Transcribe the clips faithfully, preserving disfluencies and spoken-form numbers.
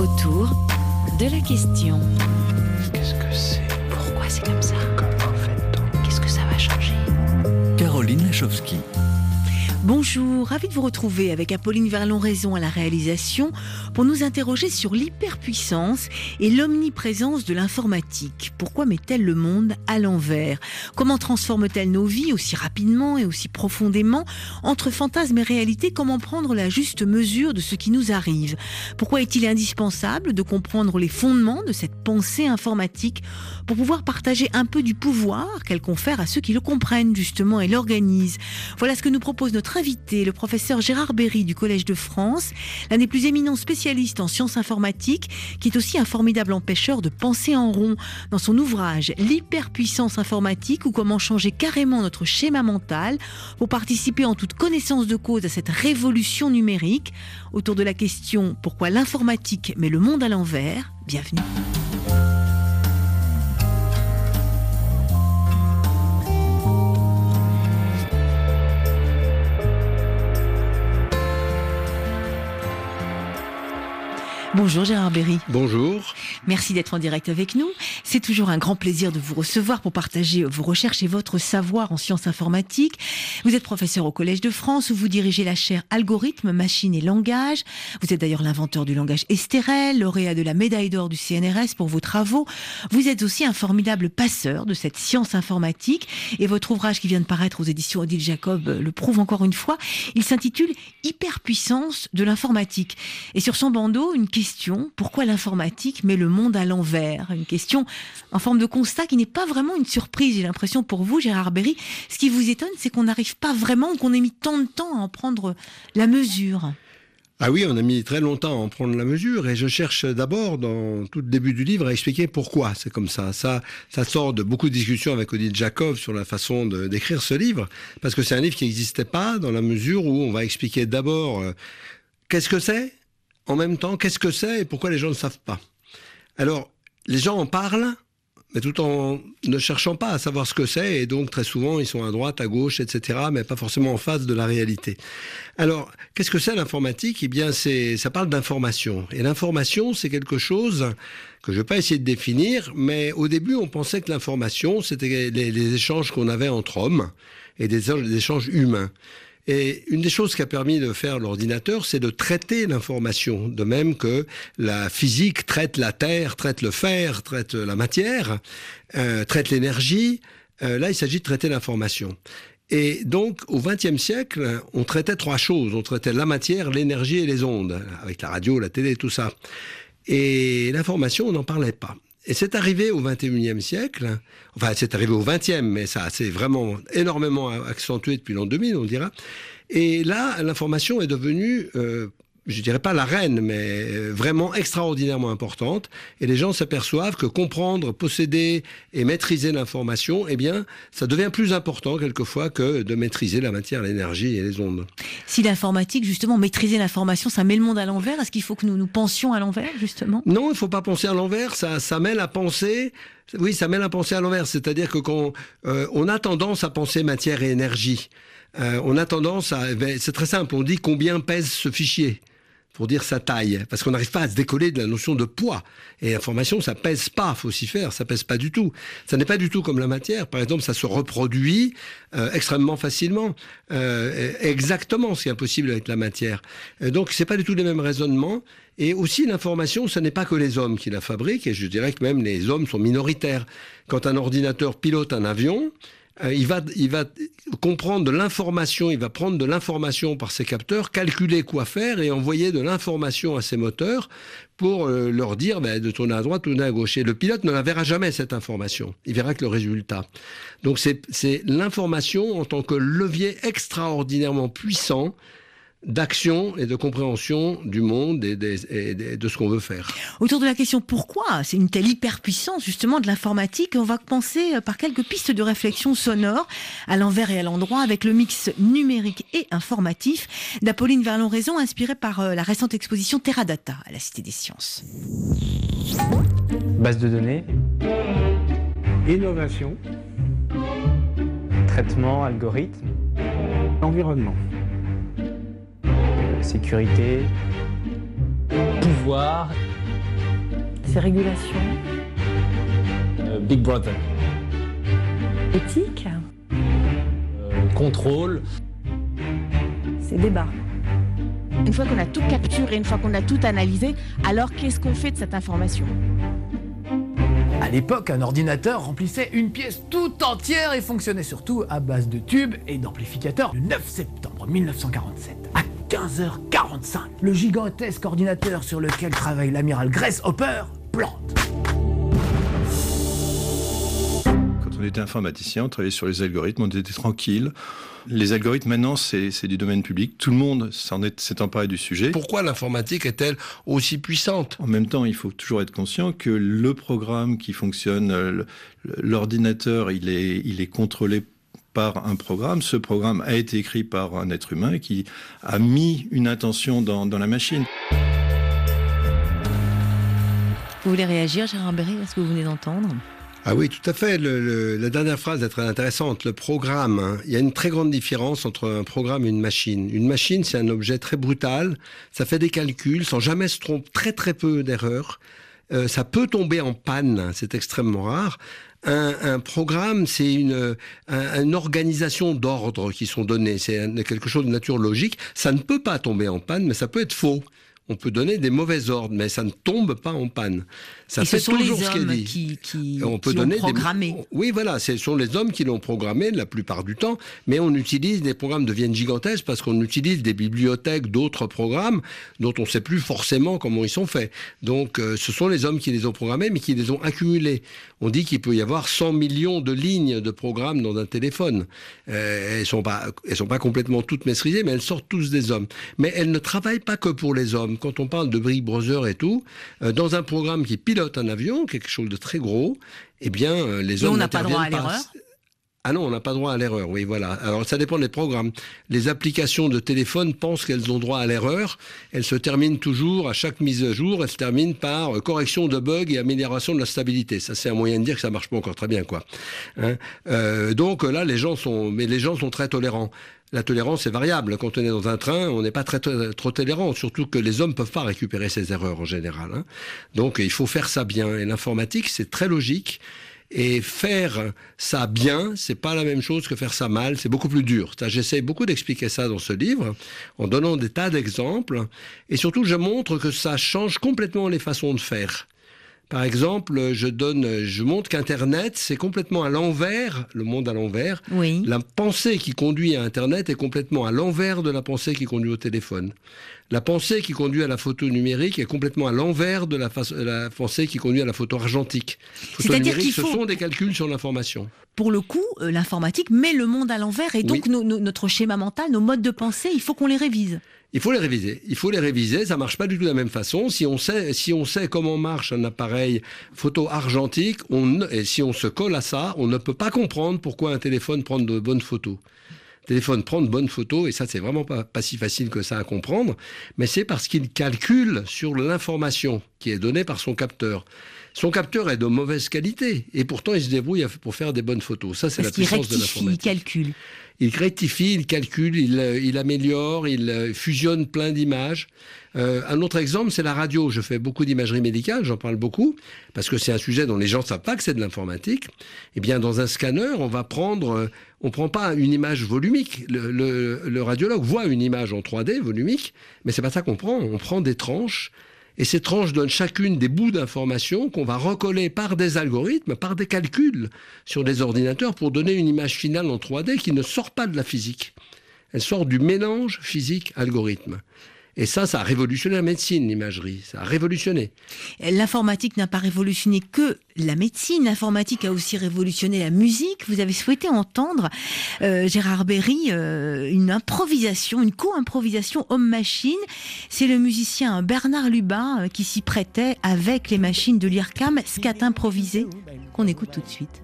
Autour de la question. Qu'est-ce que c'est? Pourquoi c'est comme ça? Comment fait-on? Qu'est-ce que ça va changer? Caroline Lachowski. Bonjour, ravie de vous retrouver avec Apolline Verlon-Raison à la réalisation pour nous interroger sur l'hyperpuissance et l'omniprésence de l'informatique. Pourquoi met-elle le monde à l'envers? Comment transforme-t-elle nos vies aussi rapidement et aussi profondément? Entre fantasme et réalité, comment prendre la juste mesure de ce qui nous arrive? Pourquoi est-il indispensable de comprendre les fondements de cette pensée informatique pour pouvoir partager un peu du pouvoir qu'elle confère à ceux qui le comprennent justement et l'organisent? Voilà ce que nous propose notre invité, le professeur Gérard Berry du Collège de France, l'un des plus éminents spécialistes en sciences informatiques, qui est aussi un formidable empêcheur de penser en rond. Dans son ouvrage « L'hyperpuissance informatique » ou comment changer carrément notre schéma mental pour participer en toute connaissance de cause à cette révolution numérique. Autour de la question « Pourquoi l'informatique met le monde à l'envers ?» Bienvenue. Bonjour Gérard Berry. Bonjour. Merci d'être en direct avec nous. C'est toujours un grand plaisir de vous recevoir pour partager vos recherches et votre savoir en sciences informatiques. Vous êtes professeur au Collège de France où vous dirigez la chaire Algorithmes, Machines et Langage. Vous êtes d'ailleurs l'inventeur du langage Esterel, lauréat de la médaille d'or du C N R S pour vos travaux. Vous êtes aussi un formidable passeur de cette science informatique et votre ouvrage qui vient de paraître aux éditions Odile Jacob le prouve encore une fois. Il s'intitule Hyperpuissance de l'informatique. Et sur son bandeau, une question Question, pourquoi l'informatique met le monde à l'envers? Une question en forme de constat qui n'est pas vraiment une surprise, j'ai l'impression pour vous, Gérard Berry. Ce qui vous étonne, c'est qu'on n'arrive pas vraiment, ou qu'on ait mis tant de temps à en prendre la mesure. Ah oui, on a mis très longtemps à en prendre la mesure et je cherche d'abord, dans tout le début du livre, à expliquer pourquoi c'est comme ça. Ça, ça sort de beaucoup de discussions avec Odile Jacob sur la façon de, d'écrire ce livre, parce que c'est un livre qui n'existait pas dans la mesure où on va expliquer d'abord euh, qu'est-ce que c'est. En même temps, qu'est-ce que c'est et pourquoi les gens ne savent pas? Alors, les gens en parlent, mais tout en ne cherchant pas à savoir ce que c'est, et donc très souvent, ils sont à droite, à gauche, et cetera, mais pas forcément en face de la réalité. Alors, qu'est-ce que c'est l'informatique? Eh bien, c'est, ça parle d'information. Et l'information, c'est quelque chose que je ne vais pas essayer de définir, mais au début, on pensait que l'information, c'était les, les échanges qu'on avait entre hommes, et des, des échanges humains. Et une des choses qui a permis de faire l'ordinateur, c'est de traiter l'information, de même que la physique traite la terre, traite le fer, traite la matière, euh, traite l'énergie. Euh, là, il s'agit de traiter l'information. Et donc, au vingtième siècle, on traitait trois choses. On traitait la matière, l'énergie et les ondes, avec la radio, la télé, tout ça. Et l'information, on n'en parlait pas. Et c'est arrivé au vingt et unième siècle, enfin c'est arrivé au vingtième, mais ça s'est vraiment énormément accentué depuis l'an deux mille, on dira. Et là, l'information est devenue, euh, je dirais pas la reine, mais vraiment extraordinairement importante. Et les gens s'aperçoivent que comprendre, posséder et maîtriser l'information, eh bien, ça devient plus important quelquefois que de maîtriser la matière, l'énergie et les ondes. Si l'informatique, justement, maîtriser l'information, ça met le monde à l'envers, est-ce qu'il faut que nous nous pensions à l'envers, justement? Non, il ne faut pas penser à l'envers, ça, ça met la pensée... Oui, ça met la pensée à l'envers, c'est-à-dire que quand euh, on a tendance à penser matière et énergie, euh, on a tendance à... C'est très simple, on dit combien pèse ce fichier pour dire sa taille, parce qu'on n'arrive pas à se décoller de la notion de poids. Et l'information, ça pèse pas, faut s'y faire, ça pèse pas du tout. Ça n'est pas du tout comme la matière. Par exemple, ça se reproduit euh, extrêmement facilement, euh, exactement, ce qui est impossible avec la matière. Euh, donc, c'est pas du tout les mêmes raisonnements. Et aussi, l'information, ce n'est pas que les hommes qui la fabriquent, et je dirais que même les hommes sont minoritaires. Quand un ordinateur pilote un avion, Euh, il va, il va comprendre de l'information, il va prendre de l'information par ses capteurs, calculer quoi faire et envoyer de l'information à ses moteurs pour euh, leur dire ben, de tourner à droite, tourner à gauche. Et le pilote ne la verra jamais, cette information. Il verra que le résultat. Donc c'est, c'est l'information en tant que levier extraordinairement puissant d'action et de compréhension du monde et, des, et des, de ce qu'on veut faire. Autour de la question pourquoi c'est une telle hyperpuissance justement de l'informatique, on va penser par quelques pistes de réflexion sonore à l'envers et à l'endroit avec le mix numérique et informatif d'Apolline Verlon-Raison inspirée par la récente exposition Teradata à la Cité des Sciences. Base de données, innovation, traitement, algorithme, environnement, sécurité, pouvoir C'est régulation. Euh, Big Brother. Éthique. Euh, contrôle. C'est débat. Une fois qu'on a tout capturé, une fois qu'on a tout analysé, alors qu'est-ce qu'on fait de cette information ? À l'époque, un ordinateur remplissait une pièce toute entière et fonctionnait surtout à base de tubes et d'amplificateurs. Le neuf septembre mille neuf cent quarante-sept, à quinze heures quarante-cinq, le gigantesque ordinateur sur lequel travaille l'amiral Grace Hopper plante. Quand on était informaticien, on travaillait sur les algorithmes, on était tranquille. Les algorithmes, maintenant, c'est, c'est du domaine public. Tout le monde s'en est, s'est emparé du sujet. Pourquoi l'informatique est-elle aussi puissante ? En même temps, il faut toujours être conscient que le programme qui fonctionne, l'ordinateur, il est, il est contrôlé par un programme. Ce programme a été écrit par un être humain qui a mis une intention dans, dans la machine. Vous voulez réagir, Gérard Berry, à ce que vous venez d'entendre ? Ah oui, tout à fait. Le, le, la dernière phrase est très intéressante. Le programme, hein, il y a une très grande différence entre un programme et une machine. Une machine, c'est un objet très brutal. Ça fait des calculs sans jamais se tromper, très très peu d'erreurs. Euh, ça peut tomber en panne, c'est extrêmement rare. Un, un programme, c'est une, un, une organisation d'ordres qui sont donnés. C'est un, quelque chose de nature logique. Ça ne peut pas tomber en panne, mais ça peut être faux. On peut donner des mauvais ordres, mais ça ne tombe pas en panne. Ça Et fait ce sont toujours les ce qui est hommes dit. qui, qui, on peut qui donner ont programmé. Des... Oui, voilà, ce sont les hommes qui l'ont programmé la plupart du temps, mais on utilise, les programmes deviennent gigantesques parce qu'on utilise des bibliothèques d'autres programmes dont on ne sait plus forcément comment ils sont faits. Donc, euh, ce sont les hommes qui les ont programmés, mais qui les ont accumulés. On dit qu'il peut y avoir cent millions de lignes de programmes dans un téléphone. Euh, elles ne sont pas, elles sont pas complètement toutes maîtrisées, mais elles sortent tous des hommes. Mais elles ne travaillent pas que pour les hommes. Quand on parle de Big Brother et tout, euh, dans un programme qui pilote un avion, quelque chose de très gros, eh bien, euh, les hommes on n'a pas droit à l'erreur. Ah non, on n'a pas droit à l'erreur, oui, voilà. Alors, ça dépend des programmes. Les applications de téléphone pensent qu'elles ont droit à l'erreur. Elles se terminent toujours, à chaque mise à jour, elles se terminent par correction de bugs et amélioration de la stabilité. Ça, c'est un moyen de dire que ça marche pas encore très bien, quoi. Hein euh, donc là, les gens sont, mais les gens sont très tolérants. La tolérance est variable. Quand on est dans un train, on n'est pas très, très trop tolérant, surtout que les hommes peuvent pas récupérer ces erreurs en général. Hein. Donc, il faut faire ça bien. Et l'informatique, c'est très logique. Et faire ça bien, c'est pas la même chose que faire ça mal, c'est beaucoup plus dur. J'essaie beaucoup d'expliquer ça dans ce livre, en donnant des tas d'exemples, et surtout je montre que ça change complètement les façons de faire. Par exemple, je donne, je montre qu'Internet, c'est complètement à l'envers, le monde à l'envers. Oui. La pensée qui conduit à Internet est complètement à l'envers de la pensée qui conduit au téléphone. La pensée qui conduit à la photo numérique est complètement à l'envers de la, fa- la pensée qui conduit à la photo argentique. Photo C'est-à-dire numérique, qu'il faut... ce sont des calculs sur l'information. Pour le coup, euh, l'informatique met le monde à l'envers et donc Oui. no, no, notre schéma mental, nos modes de pensée, il faut qu'on les révise. Il faut les réviser. Il faut les réviser. Ça marche pas du tout de la même façon. Si on sait, si on sait comment marche un appareil photo argentique, on, et si on se colle à ça, on ne peut pas comprendre pourquoi un téléphone prend de bonnes photos. Le téléphone prend de bonnes photos, et ça, c'est vraiment pas, pas si facile que ça à comprendre, mais c'est parce qu'il calcule sur l'information qui est donnée par son capteur. Son capteur est de mauvaise qualité, et pourtant, il se débrouille pour faire des bonnes photos. Ça, c'est Parce la qu'il puissance de rectifie, l'informatique. il calcule. Il rectifie, il calcule, il, il améliore, il fusionne plein d'images. Euh, un autre exemple, c'est la radio. Je fais beaucoup d'imagerie médicale, j'en parle beaucoup, parce que c'est un sujet dont les gens ne savent pas que c'est de l'informatique. Eh bien, dans un scanner, on va prendre... On ne prend pas une image volumique. Le, le, le radiologue voit une image en trois D volumique, mais c'est pas ça qu'on prend. On prend des tranches, et ces tranches donnent chacune des bouts d'informations qu'on va recoller par des algorithmes, par des calculs sur des ordinateurs pour donner une image finale en trois D qui ne sort pas de la physique. Elle sort du mélange physique-algorithme. Et ça, ça a révolutionné la médecine, l'imagerie. Ça a révolutionné. L'informatique n'a pas révolutionné que la médecine. L'informatique a aussi révolutionné la musique. Vous avez souhaité entendre, euh, Gérard Berry, euh, une improvisation, une co-improvisation homme-machine. C'est le musicien Bernard Lubin euh, qui s'y prêtait avec les machines de l'I R C A M. Scat improvisé qu'on écoute tout de suite.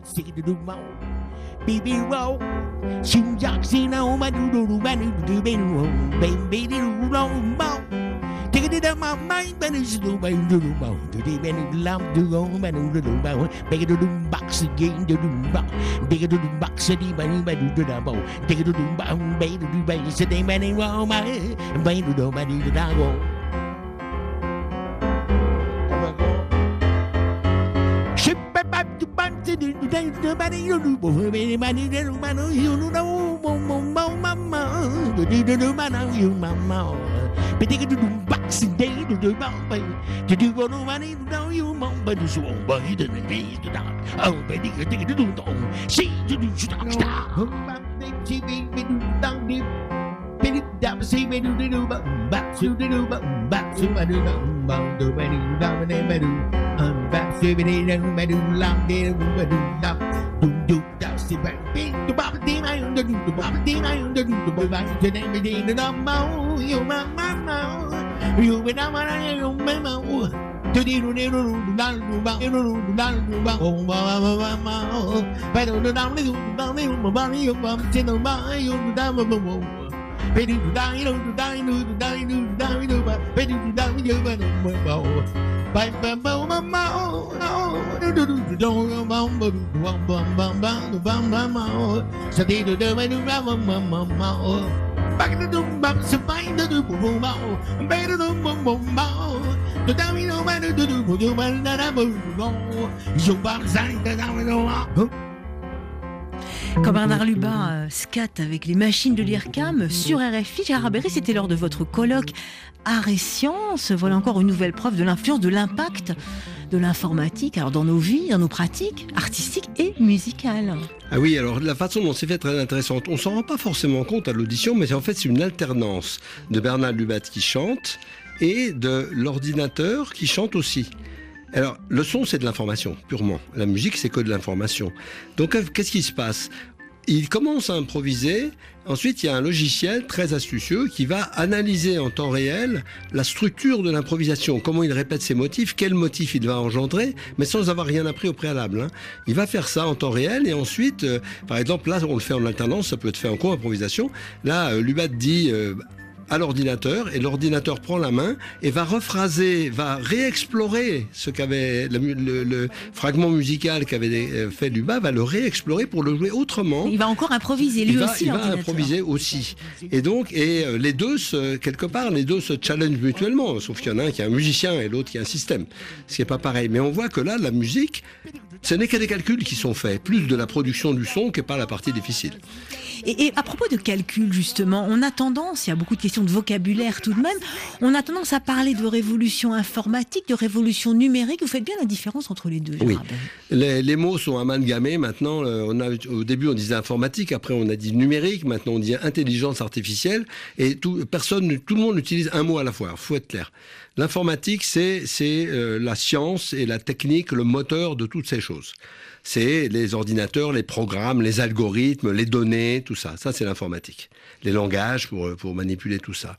Baby roll, shoot jocks in on my doodle, my doodle, baby roll, take it up my mind, but it's no my doodle, today, man, love to go, man, doodle, big to do box again, the doodle, big to do box, the man, my doodle, take it to do, baby, do baby, say, they man, roll my, baby, do my doodle. Quand Bernard Lubin euh, scatte avec les machines de l'I R C A M sur R F I, Gérard Berry, c'était lors de votre colloque Art et Sciences. Voilà encore une nouvelle preuve de l'influence, de l'impact de l'informatique alors dans nos vies, dans nos pratiques artistiques et musicales. Ah oui, alors la façon dont c'est fait est très intéressante. On s'en rend pas forcément compte à l'audition, mais en fait c'est une alternance de Bernard Lubat qui chante et de l'ordinateur qui chante aussi. Alors, le son, c'est de l'information, purement. La musique, c'est que de l'information. Donc, qu'est-ce qui se passe ? Il commence à improviser. Ensuite, il y a un logiciel très astucieux qui va analyser en temps réel la structure de l'improvisation, comment il répète ses motifs, quels motifs il va engendrer, mais sans avoir rien appris au préalable. Hein. Il va faire ça en temps réel et ensuite, euh, par exemple, là, on le fait en alternance, ça peut être fait en cours improvisation. Là, euh, Lubat dit... Euh, à l'ordinateur, et l'ordinateur prend la main et va rephraser, va réexplorer ce qu'avait le, le, le fragment musical qu'avait fait Lubat, va le réexplorer pour le jouer autrement. Il va encore improviser lui il va, aussi. Il va improviser aussi. Et donc, et euh, les deux, se, quelque part, les deux se challengent mutuellement, sauf qu'il y en a un qui est un musicien et l'autre qui est un système, ce qui n'est pas pareil. Mais on voit que là, la musique, ce n'est que des calculs qui sont faits, plus de la production du son que par la partie difficile. Et, et à propos de calcul, justement, on a tendance, il y a beaucoup de questions de vocabulaire tout de même, on a tendance à parler de révolution informatique, de révolution numérique. Vous faites bien la différence entre les deux. Oui, les, les mots sont amalgamés maintenant. On a, au début, on disait informatique, après on a dit numérique, maintenant on dit intelligence artificielle, et tout, personne, tout le monde utilise un mot à la fois. Il faut être clair. L'informatique, c'est, c'est euh, la science et la technique, le moteur de toutes ces choses. C'est les ordinateurs, les programmes, les algorithmes, les données, tout ça. Ça, c'est l'informatique. Les langages pour, pour manipuler tout ça.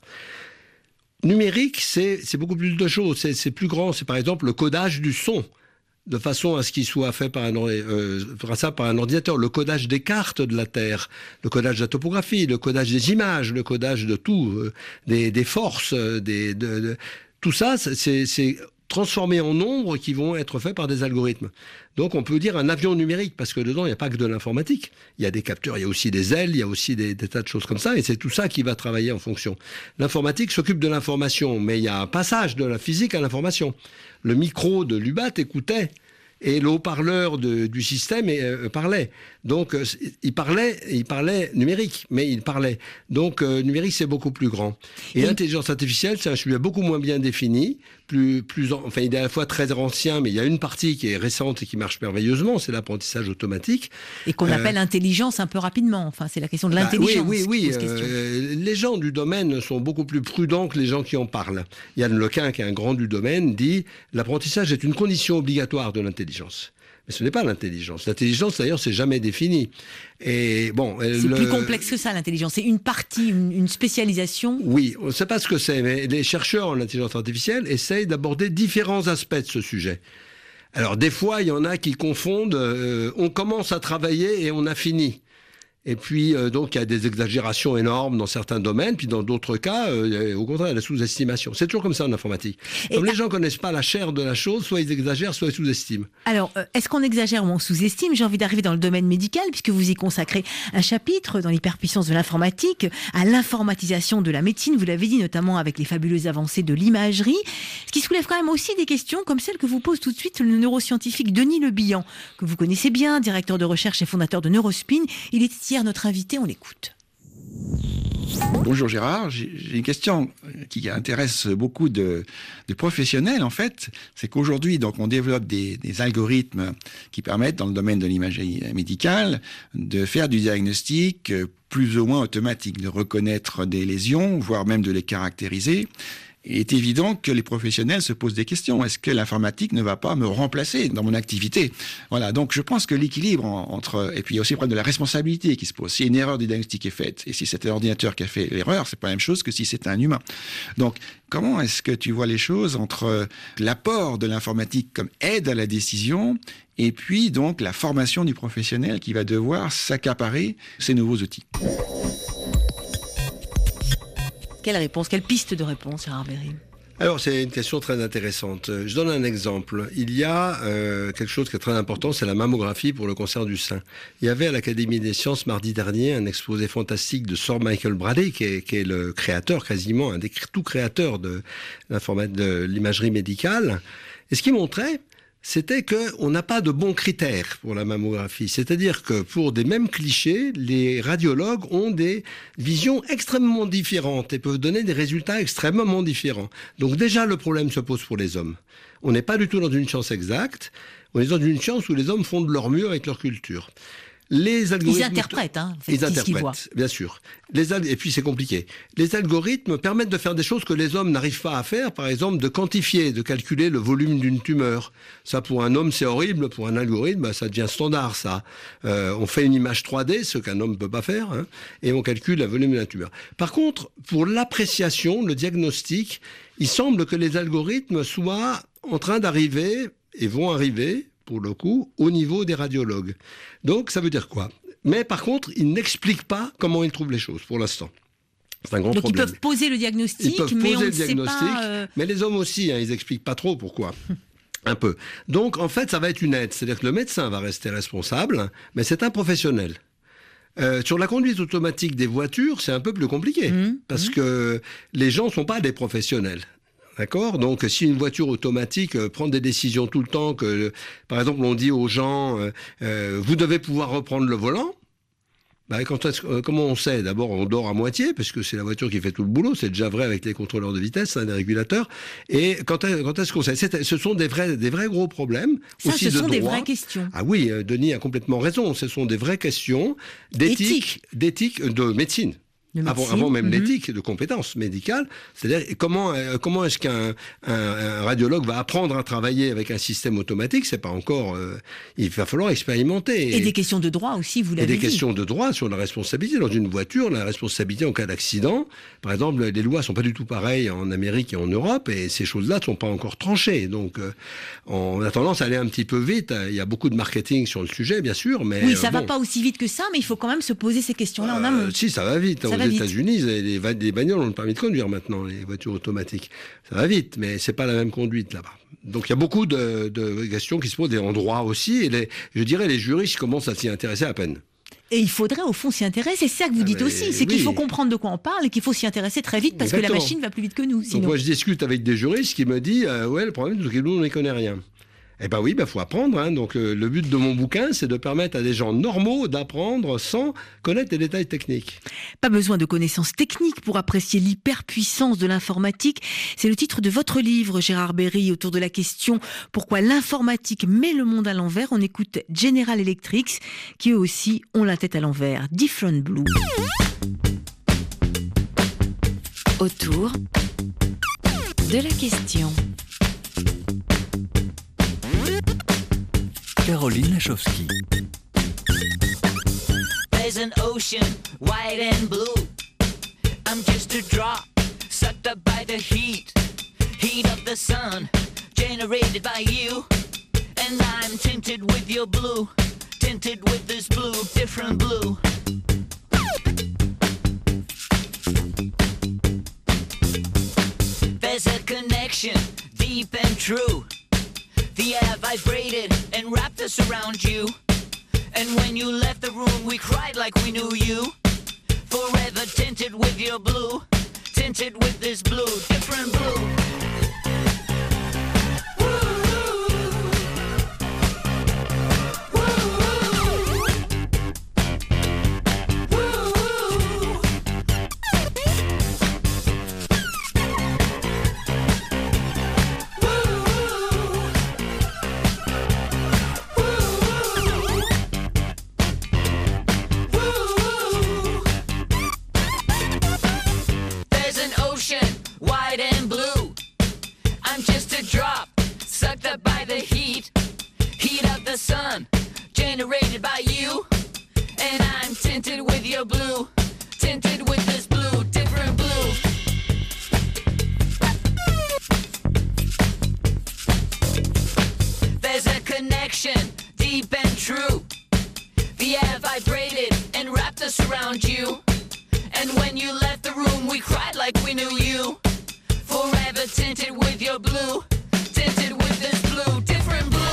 Numérique, c'est, c'est beaucoup plus de choses. C'est, c'est plus grand. C'est par exemple le codage du son, de façon à ce qu'il soit fait par un, euh, ça par un ordinateur. Le codage des cartes de la Terre, le codage de la topographie, le codage des images, le codage de tout, euh, des, des forces, des, de, de, tout ça, c'est... c'est transformés en nombres qui vont être faits par des algorithmes. Donc on peut dire un avion numérique, parce que dedans, il n'y a pas que de l'informatique. Il y a des capteurs, il y a aussi des ailes, il y a aussi des, des tas de choses comme ça, et c'est tout ça qui va travailler en fonction. L'informatique s'occupe de l'information, mais il y a un passage de la physique à l'information. Le micro de Lubat écoutait, et le haut-parleur de, du système euh, parlait. Donc, euh, il parlait, il parlait numérique, mais il parlait. Donc, euh, numérique, c'est beaucoup plus grand. Et, et l'intelligence artificielle, c'est un sujet beaucoup moins bien défini, plus, plus, enfin, il est à la fois très ancien, mais il y a une partie qui est récente et qui marche merveilleusement, c'est l'apprentissage automatique. Et qu'on euh, appelle intelligence un peu rapidement. Enfin, c'est la question de l'intelligence. Bah, oui, oui, oui. Euh, les gens du domaine sont beaucoup plus prudents que les gens qui en parlent. Yann Lequin, qui est un grand du domaine, dit l'apprentissage est une condition obligatoire de l'intelligence. Mais ce n'est pas l'intelligence. L'intelligence, d'ailleurs, c'est jamais défini. Et bon, c'est le... plus complexe que ça, l'intelligence. C'est une partie, une, une spécialisation. Oui, on ne sait pas ce que c'est, mais les chercheurs en intelligence artificielle essayent d'aborder différents aspects de ce sujet. Alors, des fois, il y en a qui confondent. Euh, on commence à travailler et on a fini. Et puis, euh, donc, il y a des exagérations énormes dans certains domaines, puis dans d'autres cas, euh, au contraire, il y a la sous-estimation. C'est toujours comme ça en informatique. Et comme à... les gens ne connaissent pas la chair de la chose, soit ils exagèrent, soit ils sous-estiment. Alors, euh, est-ce qu'on exagère ou on sous-estime? J'ai envie d'arriver dans le domaine médical, puisque vous y consacrez un chapitre dans l'hyperpuissance de l'informatique, à l'informatisation de la médecine, vous l'avez dit, notamment avec les fabuleuses avancées de l'imagerie, ce qui soulève quand même aussi des questions comme celle que vous pose tout de suite le neuroscientifique Denis Le Bihan, que vous connaissez bien, directeur de recherche et fondateur de Neurospin. Il était hier notre invité, on l'écoute. Bonjour Gérard, j'ai une question qui intéresse beaucoup de, de professionnels en fait, c'est qu'aujourd'hui donc on développe des, des algorithmes qui permettent dans le domaine de l'imagerie médicale de faire du diagnostic plus ou moins automatique, de reconnaître des lésions, voire même de les caractériser. Il est évident que les professionnels se posent des questions. Est-ce que l'informatique ne va pas me remplacer dans mon activité? Voilà, donc je pense que l'équilibre entre... Et puis il y a aussi le problème de la responsabilité qui se pose. Si une erreur de diagnostic est faite, et si c'est l'ordinateur qui a fait l'erreur, c'est pas la même chose que si c'est un humain. Donc, comment est-ce que tu vois les choses entre l'apport de l'informatique comme aide à la décision et puis donc la formation du professionnel qui va devoir s'accaparer ces nouveaux outils? Quelle réponse, quelle piste de réponse, Gérard Berry? Alors, c'est une question très intéressante. Je donne un exemple. Il y a euh, quelque chose qui est très important, c'est la mammographie pour le cancer du sein. Il y avait à l'Académie des sciences mardi dernier un exposé fantastique de Sir Michael Bradley, qui est, qui est le créateur, quasiment un des tout créateurs de, de l'imagerie médicale. Et ce qu'il montrait, c'était qu'on n'a pas de bons critères pour la mammographie. C'est-à-dire que pour des mêmes clichés, les radiologues ont des visions extrêmement différentes et peuvent donner des résultats extrêmement différents. Donc déjà, le problème se pose pour les hommes. On n'est pas du tout dans une science exacte. On est dans une science où les hommes font de leur mieux avec leur culture. Les algorithmes, ils interprètent, hein, en fait, ils interprètent, bien sûr. Les al... Et puis c'est compliqué. Les algorithmes permettent de faire des choses que les hommes n'arrivent pas à faire, par exemple de quantifier, de calculer le volume d'une tumeur. Ça, pour un homme, c'est horrible. Pour un algorithme, ça devient standard, ça. Euh, on fait une image trois D, ce qu'un homme ne peut pas faire, hein, et on calcule le volume de la tumeur. Par contre, pour l'appréciation, le diagnostic, il semble que les algorithmes soient en train d'arriver, et vont arriver, pour le coup, au niveau des radiologues. Donc, ça veut dire quoi? Mais par contre, ils n'expliquent pas comment ils trouvent les choses, pour l'instant. C'est un grand Donc problème. ils peuvent poser le diagnostic, ils peuvent mais poser on le ne sait diagnostic, pas... Euh... Mais les hommes aussi, hein, ils n'expliquent pas trop pourquoi. Un peu. Donc, en fait, ça va être une aide. C'est-à-dire que le médecin va rester responsable, mais c'est un professionnel. Euh, sur la conduite automatique des voitures, c'est un peu plus compliqué, mmh, parce mmh. que les gens ne sont pas des professionnels. D'accord? Donc, si une voiture automatique euh, prend des décisions tout le temps, que, euh, par exemple, on dit aux gens, euh, euh, vous devez pouvoir reprendre le volant, bah, quand est-ce, euh, comment on sait? D'abord, on dort à moitié, parce que c'est la voiture qui fait tout le boulot. C'est déjà vrai avec les contrôleurs de vitesse, hein, les régulateurs. Et quand, est, quand est-ce qu'on sait? C'est, ce sont des vrais, des vrais gros problèmes. Ça, aussi ce de sont droit. Des vraies questions. Ah oui, euh, Denis a complètement raison. Ce sont des vraies questions d'éthique, Éthique. d'éthique, de médecine. Avant, avant même mm-hmm. l'éthique de compétences médicales, c'est-à-dire comment euh, comment est-ce qu'un un, un radiologue va apprendre à travailler avec un système automatique? C'est pas encore. Euh, il va falloir expérimenter. Et, et des questions de droit aussi, vous l'avez dit. Et des questions de droit sur la responsabilité dans une voiture, la responsabilité en cas d'accident. Par exemple, les lois sont pas du tout pareilles en Amérique et en Europe, et ces choses-là ne sont pas encore tranchées. Donc, euh, on a tendance à aller un petit peu vite. Il y a beaucoup de marketing sur le sujet, bien sûr, mais oui, ça euh, va bon. pas aussi vite que ça, mais il faut quand même se poser ces questions-là euh, en amont. Si, ça va vite. Ça Aux États-Unis, les, les, les bagnoles ont le permis de conduire maintenant, les voitures automatiques. Ça va vite, mais c'est pas la même conduite là-bas. Donc il y a beaucoup de, de questions qui se posent en droit aussi, et les, je dirais les juristes commencent à s'y intéresser à peine. Et il faudrait au fond s'y intéresser. C'est ça que vous dites ah aussi, c'est oui. qu'il faut comprendre de quoi on parle et qu'il faut s'y intéresser très vite parce Exactement. que la machine va plus vite que nous. Sinon. Donc moi je discute avec des juristes qui me disent euh, ouais, le problème c'est que nous on n'y connaît rien. Eh ben oui, il ben faut apprendre. Hein. Donc euh, le but de mon bouquin, c'est de permettre à des gens normaux d'apprendre sans connaître les détails techniques. Pas besoin de connaissances techniques pour apprécier l'hyperpuissance de l'informatique. C'est le titre de votre livre, Gérard Berry, autour de la question « Pourquoi l'informatique met le monde à l'envers ?» On écoute General Electric, qui eux aussi ont la tête à l'envers. Different Blue. Autour de la question. Caroline Lachowski. There's an ocean, white and blue. I'm just a drop, sucked up by the heat. Heat of the sun, generated by you. And I'm tinted with your blue, tinted with this blue, different blue. There's a connection, deep and true. The air vibrated and wrapped us around you. And when you left the room, we cried like we knew you. Forever tinted with your blue, tinted with this blue, different blue. Generated by you, and I'm tinted with your blue, tinted with this blue, different blue. There's a connection, deep and true. The air vibrated and wrapped us around you. And when you left the room, we cried like we knew you. Forever tinted with your blue, tinted with this blue, different blue.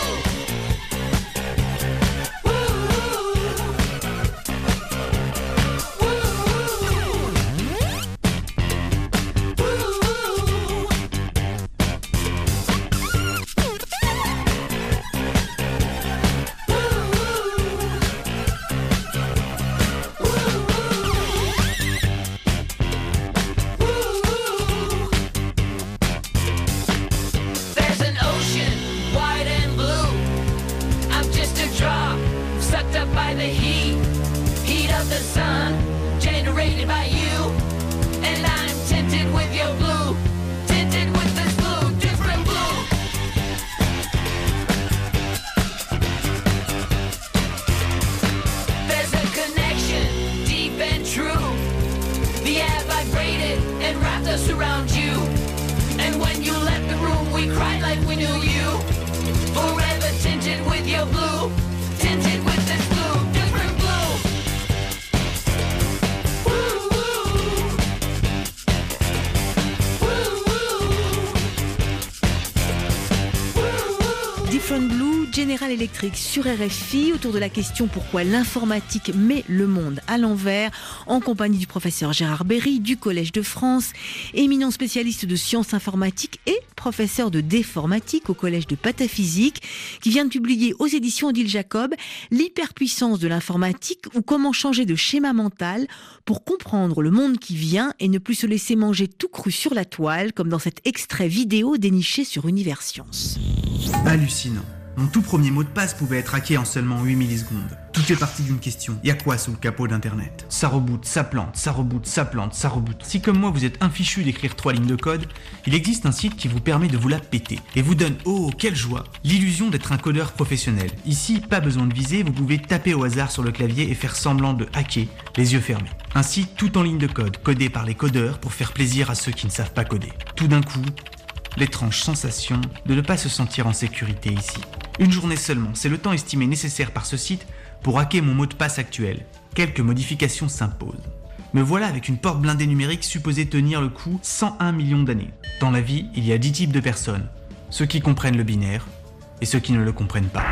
General Electric sur R F I autour de la question pourquoi l'informatique met le monde à l'envers, en compagnie du professeur Gérard Berry du Collège de France, éminent spécialiste de sciences informatiques et professeur de déformatique au Collège de Pataphysique, qui vient de publier aux éditions Odile Jacob l'hyperpuissance de l'informatique ou comment changer de schéma mental pour comprendre le monde qui vient et ne plus se laisser manger tout cru sur la toile, comme dans cet extrait vidéo déniché sur Univers Science. Hallucinant. Mon tout premier mot de passe pouvait être hacké en seulement huit millisecondes. Tout est parti d'une question. Y a quoi sous le capot d'Internet ? Ça reboot, ça plante, ça reboot, ça plante, ça reboot. Si comme moi vous êtes infichu d'écrire trois lignes de code, il existe un site qui vous permet de vous la péter et vous donne, oh quelle joie, l'illusion d'être un codeur professionnel. Ici, pas besoin de viser, vous pouvez taper au hasard sur le clavier et faire semblant de hacker, les yeux fermés. Un site tout en ligne de code, codé par les codeurs pour faire plaisir à ceux qui ne savent pas coder. Tout d'un coup, l'étrange sensation de ne pas se sentir en sécurité ici. Une journée seulement, c'est le temps estimé nécessaire par ce site pour hacker mon mot de passe actuel. Quelques modifications s'imposent. Me voilà avec une porte blindée numérique supposée tenir le coup cent un millions d'années. Dans la vie, il y a dix types de personnes. Ceux qui comprennent le binaire et ceux qui ne le comprennent pas.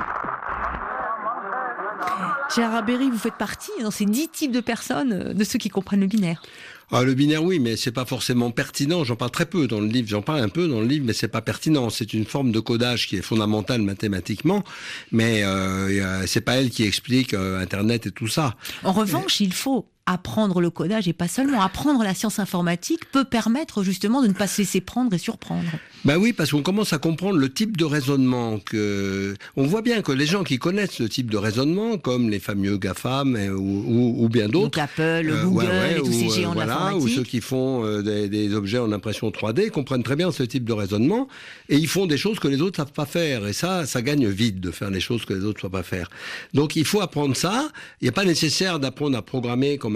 Gérard Berry, vous faites partie dans ces dix types de personnes, de ceux qui comprennent le binaire. Ah, le binaire, oui, mais c'est pas forcément pertinent. J'en parle très peu dans le livre. J'en parle un peu dans le livre, mais c'est pas pertinent. C'est une forme de codage qui est fondamentale mathématiquement, mais euh, c'est pas elle qui explique euh, Internet et tout ça. En revanche, il faut apprendre le codage et pas seulement. Apprendre la science informatique peut permettre justement de ne pas se laisser prendre et surprendre. Ben oui, parce qu'on commence à comprendre le type de raisonnement que... On voit bien que les gens qui connaissent ce type de raisonnement, comme les fameux GAFAM ou, ou, ou bien d'autres... Donc Apple, euh, Google ouais, ouais, et tous ou, ces géants voilà, de l'informatique. Ou ceux qui font euh, des, des objets en impression trois D, comprennent très bien ce type de raisonnement et ils font des choses que les autres ne savent pas faire. Et ça, ça gagne vite de faire des choses que les autres ne savent pas faire. Donc il faut apprendre ça. Il n'est pas nécessaire d'apprendre à programmer comme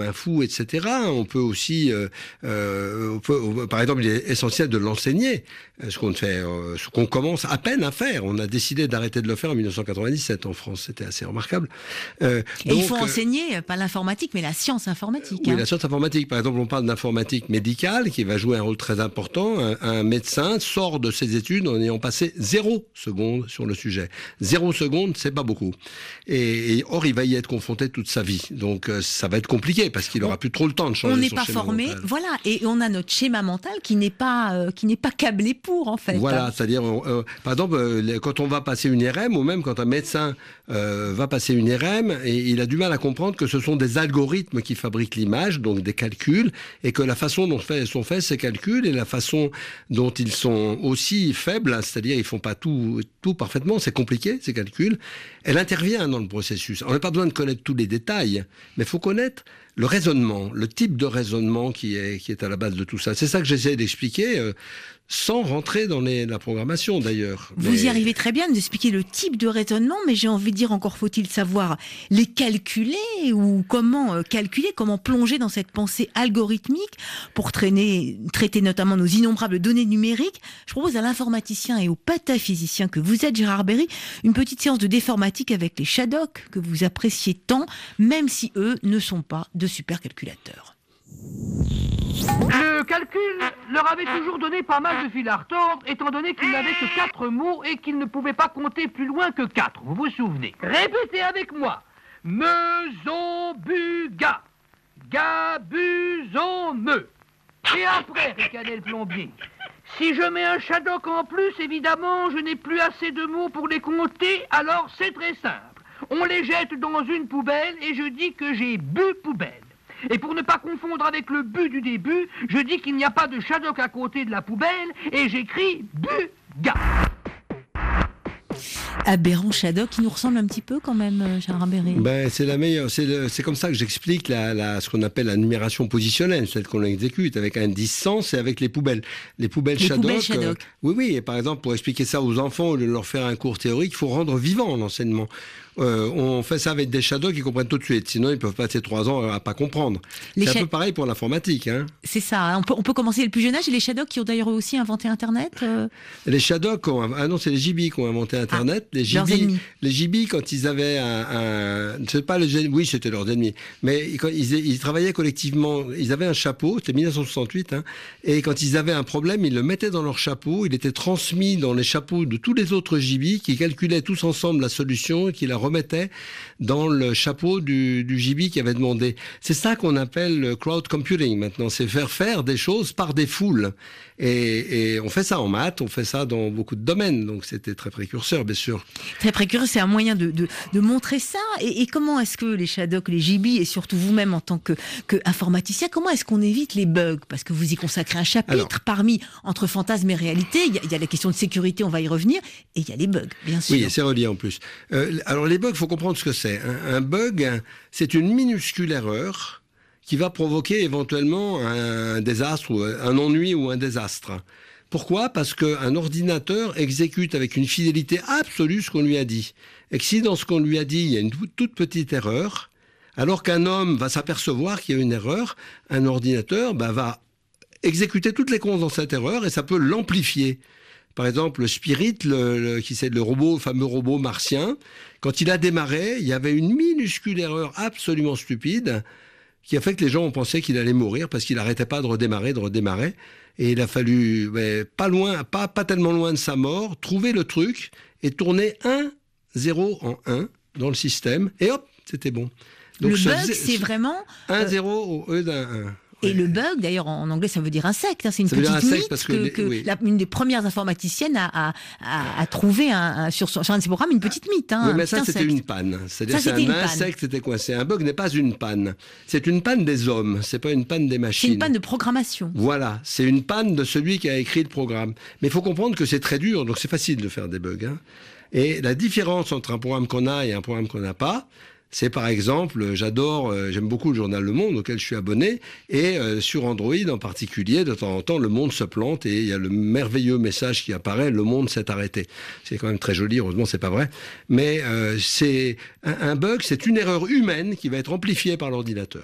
un fou, et cetera. On peut aussi, euh, euh, on peut, par exemple, il est essentiel de l'enseigner, ce qu'on fait, euh, ce qu'on commence à peine à faire. On a décidé d'arrêter de le faire en mille neuf cent quatre-vingt-dix-sept en France. C'était assez remarquable. Euh, et donc, il faut enseigner, pas l'informatique, mais la science informatique. Oui, hein. la science informatique. Par exemple, on parle d'informatique médicale qui va jouer un rôle très important. Un, un médecin sort de ses études en ayant passé zéro seconde sur le sujet. Zéro seconde, c'est pas beaucoup. Et, et or, il va y être confronté toute sa vie. Donc, euh, ça va être compliqué parce qu'il aura plus trop le temps de changer on son n'est schéma pas formé, mental. voilà, et on a notre schéma mental qui n'est pas euh, qui n'est pas câblé pour, en fait. Voilà, c'est-à-dire, euh, par exemple, euh, quand on va passer une R M, ou même quand un médecin euh, va passer une R M, et il a du mal à comprendre que ce sont des algorithmes qui fabriquent l'image, donc des calculs, et que la façon dont sont faits ces calculs et la façon dont ils sont aussi faibles, c'est-à-dire ils font pas tout tout parfaitement, c'est compliqué ces calculs, elle intervient dans le processus. On n'a pas besoin de connaître tous les détails, mais il faut connaître le raisonnement, le type de raisonnement qui est, qui est à la base de tout ça. C'est ça que j'essaie d'expliquer, euh, sans rentrer dans les, la programmation d'ailleurs. Vous mais... y arrivez très bien d'expliquer le type de raisonnement, mais j'ai envie de dire, encore faut-il savoir les calculer, ou comment euh, calculer, comment plonger dans cette pensée algorithmique pour traîner, traiter notamment nos innombrables données numériques. Je propose à l'informaticien et au pataphysicien que vous êtes, Gérard Berry, une petite séance de déformatique avec les Shadocks que vous appréciez tant, même si eux ne sont pas de supercalculateurs. Le calcul leur avait toujours donné pas mal de fil à retordre, étant donné qu'ils n'avaient que quatre mots et qu'ils ne pouvaient pas compter plus loin que quatre. Vous vous souvenez? Répétez avec moi. Meusons-bu-ga. Ga-bu-zon-me. Et après, ricanait le plombier. Si je mets un Shadok en plus, évidemment, je n'ai plus assez de mots pour les compter, alors c'est très simple. On les jette dans une poubelle et je dis que j'ai bu poubelle. Et pour ne pas confondre avec le but du début, je dis qu'il n'y a pas de Shadok à côté de la poubelle et j'écris bu-ga. Aberrant Shadok, qui nous ressemble un petit peu quand même, Gérard Berry. Ben, c'est la meilleure. C'est, le, c'est comme ça que j'explique la, la, ce qu'on appelle la numération positionnelle, celle qu'on exécute avec un indice sens et avec les poubelles. Les poubelles les Shadok. Poubelles Shadok. Euh, oui, oui. Et par exemple, pour expliquer ça aux enfants, au lieu de leur faire un cours théorique, il faut rendre vivant l'enseignement. Euh, on fait ça avec des Shadok qui comprennent tout de suite. Sinon, ils peuvent passer trois ans à pas comprendre. Les c'est cha- un peu pareil pour l'informatique. Hein. C'est ça. Hein. On, peut, on peut commencer le plus jeune âge. Et les Shadok qui ont d'ailleurs aussi inventé Internet. Euh... Les Shadok, ont, ah non, c'est les J B qui ont inventé Internet. Ah, les J B, les J B, quand ils avaient un, un c'est pas les, oui, c'était leurs ennemis. Mais quand ils, ils travaillaient collectivement, ils avaient un chapeau. C'était dix-neuf cent soixante-huit. Hein, et quand ils avaient un problème, ils le mettaient dans leur chapeau. Il était transmis dans les chapeaux de tous les autres J B qui calculaient tous ensemble la solution et qui la remettaient dans le chapeau du, du J B qui avait demandé. C'est ça qu'on appelle le crowd computing maintenant, c'est faire faire des choses par des foules. Et, et on fait ça en maths, on fait ça dans beaucoup de domaines, donc c'était très précurseur, bien sûr. Très précurseur, c'est un moyen de, de, de montrer ça. Et, et comment est-ce que les Shadok, les J B, et surtout vous-même en tant que, que informaticien, comment est-ce qu'on évite les bugs? Parce que vous y consacrez un chapitre. Alors, parmi, entre fantasme et réalité, il y, y a la question de sécurité, on va y revenir, et il y a les bugs, bien sûr. Oui, c'est relié en plus. Euh, alors les bugs, il faut comprendre ce que c'est. Un, un bug, c'est une minuscule erreur qui va provoquer éventuellement un désastre, ou un ennui ou un désastre. Pourquoi ? Parce qu'un ordinateur exécute avec une fidélité absolue ce qu'on lui a dit. Et que si dans ce qu'on lui a dit, il y a une toute petite erreur, alors qu'un homme va s'apercevoir qu'il y a une erreur, un ordinateur bah, va exécuter toutes les cons dans cette erreur et ça peut l'amplifier. Par exemple, le Spirit, le, le, qui c'est le robot, le fameux robot martien, quand il a démarré, il y avait une minuscule erreur absolument stupide qui a fait que les gens ont pensé qu'il allait mourir parce qu'il n'arrêtait pas de redémarrer, de redémarrer. Et il a fallu, mais pas loin, pas, pas tellement loin de sa mort, trouver le truc et tourner un zéro en un dans le système. Et hop, c'était bon. Donc, le bug, c'est vraiment... un zéro au lieu d'un un. Et le bug, d'ailleurs, en anglais, ça veut dire insecte. Hein, c'est une ça petite mythe parce que, que, les, que oui. la, une des premières informaticiennes a, a, a, a trouvé un, un, sur, sur un de ses programmes une petite mythe. Hein, oui, mais ça, insecte. C'était une panne. C'est-à-dire ça, c'est un insecte, c'était coincé. Un bug n'est pas une panne. C'est une panne des hommes. C'est pas une panne des machines. C'est une panne de programmation. Voilà, c'est une panne de celui qui a écrit le programme. Mais il faut comprendre que c'est très dur, donc c'est facile de faire des bugs. Hein. Et la différence entre un programme qu'on a et un programme qu'on n'a pas, c'est par exemple, j'adore, euh, j'aime beaucoup le journal Le Monde auquel je suis abonné, et euh, sur Android en particulier, de temps en temps, le monde se plante et il y a le merveilleux message qui apparaît, le monde s'est arrêté. C'est quand même très joli, heureusement c'est pas vrai, mais euh, c'est un, un bug, c'est une erreur humaine qui va être amplifiée par l'ordinateur.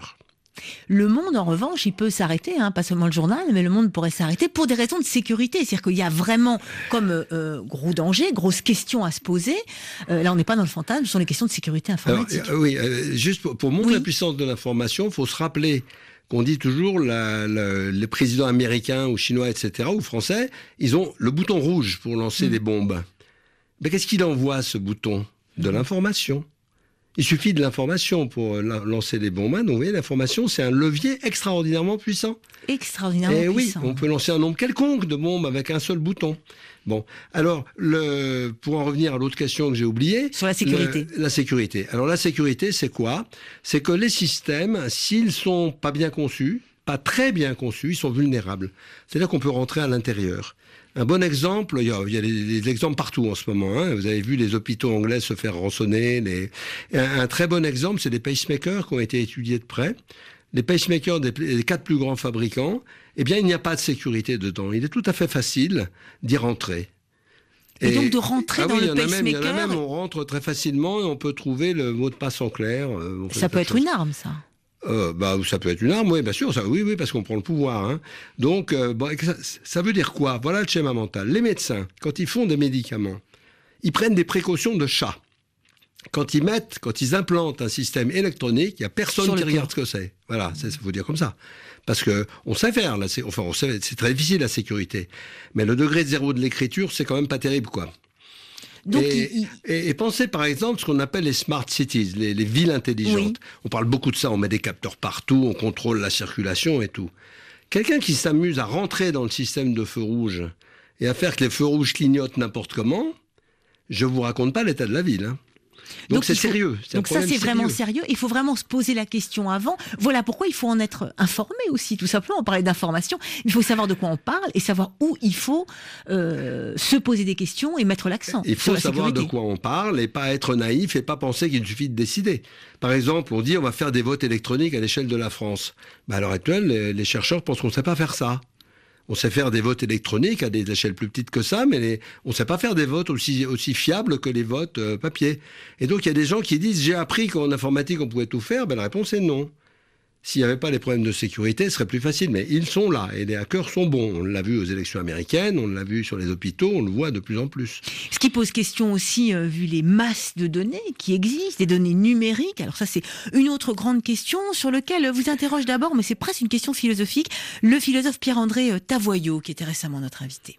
Le monde, en revanche, il peut s'arrêter, hein, pas seulement le journal, mais le monde pourrait s'arrêter pour des raisons de sécurité. C'est-à-dire qu'il y a vraiment, comme euh, gros danger, grosse question à se poser. Euh, là, on n'est pas dans le fantasme, ce sont les questions de sécurité informatique. Alors, euh, oui, euh, juste pour, pour montrer oui. la puissance de l'information, il faut se rappeler qu'on dit toujours la, la, les présidents américains ou chinois, et cetera, ou français, ils ont le bouton rouge pour lancer mmh. des bombes. Mais qu'est-ce qu'il envoie, ce bouton ? De mmh. l'information. Il suffit de l'information pour lancer des bombes. Donc, vous voyez, l'information, c'est un levier extraordinairement puissant. Extraordinairement Et puissant. Oui, on peut lancer un nombre quelconque de bombes avec un seul bouton. Bon, alors, le, pour en revenir à l'autre question que j'ai oubliée... Sur la sécurité. Le, la sécurité. Alors, la sécurité, c'est quoi ? C'est que les systèmes, s'ils sont pas bien conçus, pas très bien conçus, ils sont vulnérables. C'est-à-dire qu'on peut rentrer à l'intérieur. Un bon exemple, il y a, il y a des, des exemples partout en ce moment. Hein. Vous avez vu les hôpitaux anglais se faire rançonner. Les... Un, un très bon exemple, c'est des pacemakers qui ont été étudiés de près. Les pacemakers des, des quatre plus grands fabricants, eh bien, il n'y a pas de sécurité dedans. Il est tout à fait facile d'y rentrer. Et, et donc de rentrer ah dans oui, le pacemaker... Il y en a même, on rentre très facilement et on peut trouver le mot de passe en clair. Ça peut être chose. Une arme, ça. Euh, bah, ça peut être une arme, oui, bien sûr, ça, oui, oui, parce qu'on prend le pouvoir. Hein. Donc, euh, bon, ça, ça veut dire quoi ? Voilà le schéma mental. Les médecins, quand ils font des médicaments, ils prennent des précautions de chat. Quand ils mettent, quand ils implantent un système électronique, il n'y a personne Sur qui regarde corps. Ce que c'est. Voilà, il faut dire comme ça. Parce que on sait faire, là, c'est, enfin, on sait, c'est très difficile la sécurité. Mais le degré de zéro de l'écriture, c'est quand même pas terrible, quoi. Donc, et, il... et, et pensez par exemple ce qu'on appelle les smart cities, les, les villes intelligentes. Oui. On parle beaucoup de ça, on met des capteurs partout, on contrôle la circulation et tout. Quelqu'un qui s'amuse à rentrer dans le système de feux rouges et à faire que les feux rouges clignotent n'importe comment, je vous raconte pas l'état de la ville. Hein. Donc, donc c'est faut... sérieux. C'est donc ça c'est sérieux. Vraiment sérieux. Il faut vraiment se poser la question avant. Voilà pourquoi il faut en être informé aussi, tout simplement. On parlait d'information. Il faut savoir de quoi on parle et savoir où il faut euh, se poser des questions et mettre l'accent. Il faut savoir sécurité. De quoi on parle et pas être naïf et pas penser qu'il suffit de décider. Par exemple, on dit on va faire des votes électroniques à l'échelle de la France. Ben, à l'heure actuelle, les, les chercheurs pensent qu'on ne sait pas faire ça. On sait faire des votes électroniques à des échelles plus petites que ça, mais les, on ne sait pas faire des votes aussi, aussi fiables que les votes euh, papier. Et donc, il y a des gens qui disent « j'ai appris qu'en informatique, on pouvait tout faire ». Ben, la réponse est non. S'il n'y avait pas les problèmes de sécurité, ce serait plus facile. Mais ils sont là, et les hackers sont bons. On l'a vu aux élections américaines, on l'a vu sur les hôpitaux, on le voit de plus en plus. Ce qui pose question aussi, euh, vu les masses de données qui existent, des données numériques. Alors ça, c'est une autre grande question sur laquelle vous interroge d'abord, mais c'est presque une question philosophique, le philosophe Pierre-André Tavoyot, qui était récemment notre invité.